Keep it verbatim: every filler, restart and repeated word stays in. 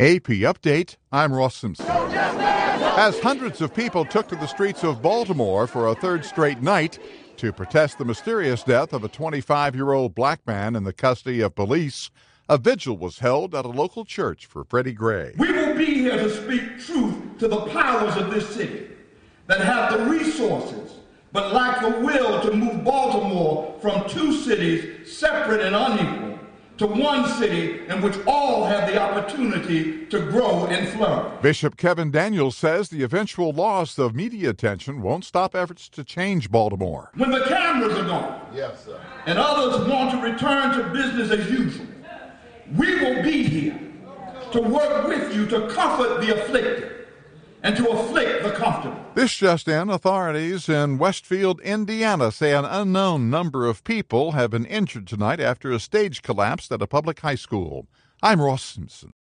A P Update, I'm Ross Simpson. As hundreds of people took to the streets of Baltimore for a third straight night to protest the mysterious death of a twenty-five-year-old black man in the custody of police, a vigil was held at a local church for Freddie Gray. We will be here to speak truth to the powers of this city that have the resources but lack the will to move Baltimore from two cities separate and unequal to one city in which all have the opportunity to grow and flourish. Bishop Kevin Daniels says the eventual loss of media attention won't stop efforts to change Baltimore. When the cameras are gone, yes, sir, and others want to return to business as usual, we will be here to work with you to comfort the afflicted and to afflict the comfortable. This just in, authorities in Westfield, Indiana say an unknown number of people have been injured tonight after a stage collapsed at a public high school. I'm Ross Simpson.